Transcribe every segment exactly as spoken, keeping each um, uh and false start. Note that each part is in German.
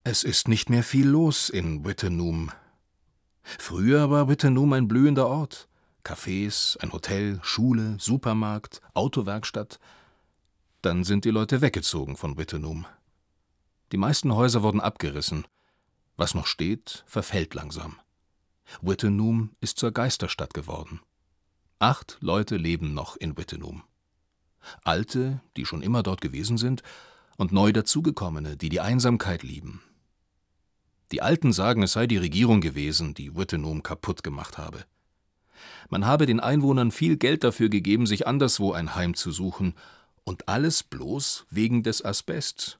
Es ist nicht mehr viel los in Wittenoom. Früher war Wittenoom ein blühender Ort. Cafés, ein Hotel, Schule, Supermarkt, Autowerkstatt. Dann sind die Leute weggezogen von Wittenoom. Die meisten Häuser wurden abgerissen. Was noch steht, verfällt langsam. Wittenoom ist zur Geisterstadt geworden. Acht Leute leben noch in Wittenoom. Alte, die schon immer dort gewesen sind, und neu dazugekommene, die die Einsamkeit lieben. Die Alten sagen, es sei die Regierung gewesen, die Wittenoom kaputt gemacht habe. Man habe den Einwohnern viel Geld dafür gegeben, sich anderswo ein Heim zu suchen, und alles bloß wegen des Asbests.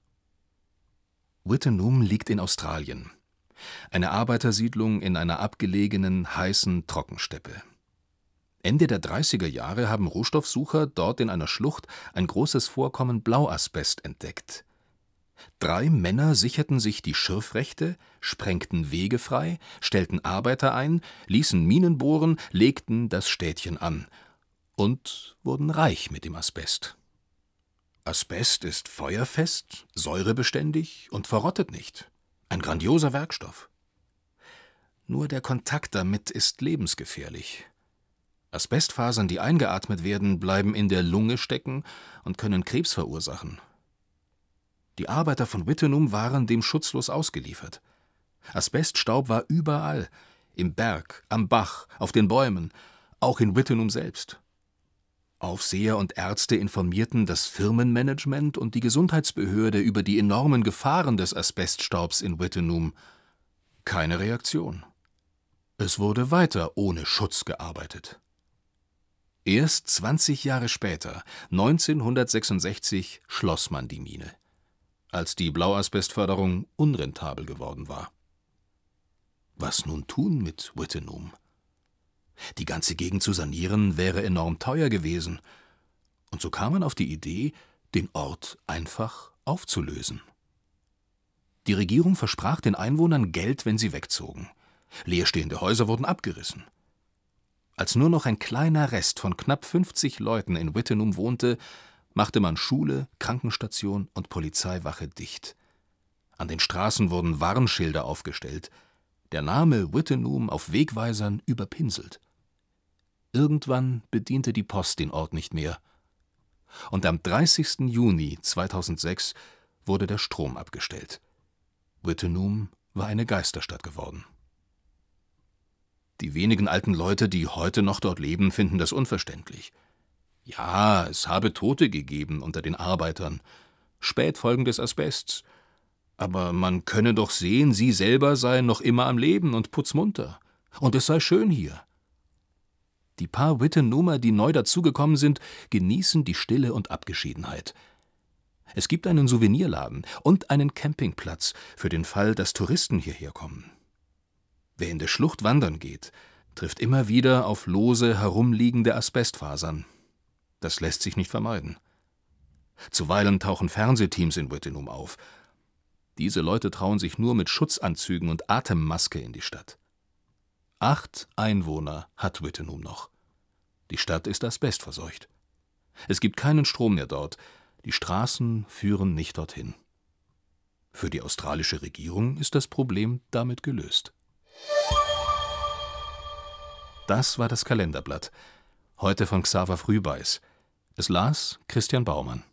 Wittenoom liegt in Australien. Eine Arbeitersiedlung in einer abgelegenen, heißen Trockensteppe. Ende der dreißiger Jahre haben Rohstoffsucher dort in einer Schlucht ein großes Vorkommen Blauasbest entdeckt. Drei Männer sicherten sich die Schürfrechte, sprengten Wege frei, stellten Arbeiter ein, ließen Minen bohren, legten das Städtchen an und wurden reich mit dem Asbest. Asbest ist feuerfest, säurebeständig und verrottet nicht. Ein grandioser Werkstoff. Nur der Kontakt damit ist lebensgefährlich. Asbestfasern, die eingeatmet werden, bleiben in der Lunge stecken und können Krebs verursachen. Die Arbeiter von Wittenoom waren dem schutzlos ausgeliefert. Asbeststaub war überall, im Berg, am Bach, auf den Bäumen, auch in Wittenoom selbst. Aufseher und Ärzte informierten das Firmenmanagement und die Gesundheitsbehörde über die enormen Gefahren des Asbeststaubs in Wittenoom. Keine Reaktion. Es wurde weiter ohne Schutz gearbeitet. Erst zwanzig Jahre später, neunzehnhundertsechsundsechzig, schloss man die Mine, als die Blauasbestförderung unrentabel geworden war. Was nun tun mit Wittenoom? Die ganze Gegend zu sanieren wäre enorm teuer gewesen, und so kam man auf die Idee, den Ort einfach aufzulösen. Die Regierung versprach den Einwohnern Geld, wenn sie wegzogen. Leerstehende Häuser wurden abgerissen. Als nur noch ein kleiner Rest von knapp fünfzig Leuten in Wittenoom wohnte, machte man Schule, Krankenstation und Polizeiwache dicht. An den Straßen wurden Warnschilder aufgestellt, der Name Wittenoom auf Wegweisern überpinselt. Irgendwann bediente die Post den Ort nicht mehr. Und am dreißigsten Juni zweitausendsechs wurde der Strom abgestellt. Wittenoom war eine Geisterstadt geworden. Die wenigen alten Leute, die heute noch dort leben, finden das unverständlich. Ja, es habe Tote gegeben unter den Arbeitern, Spätfolgen des Asbests. Aber man könne doch sehen, sie selber seien noch immer am Leben und putzmunter. Und es sei schön hier. Die paar Wittenoomer, die neu dazugekommen sind, genießen die Stille und Abgeschiedenheit. Es gibt einen Souvenirladen und einen Campingplatz für den Fall, dass Touristen hierher kommen. Wer in der Schlucht wandern geht, trifft immer wieder auf lose herumliegende Asbestfasern. Das lässt sich nicht vermeiden. Zuweilen tauchen Fernsehteams in Wittenoom auf. Diese Leute trauen sich nur mit Schutzanzügen und Atemmaske in die Stadt. Acht Einwohner hat Wittenoom noch. Die Stadt ist asbestverseucht. Es gibt keinen Strom mehr dort. Die Straßen führen nicht dorthin. Für die australische Regierung ist das Problem damit gelöst. Das war das Kalenderblatt. Heute von Xaver Frühbeiß. Es las Christian Baumann.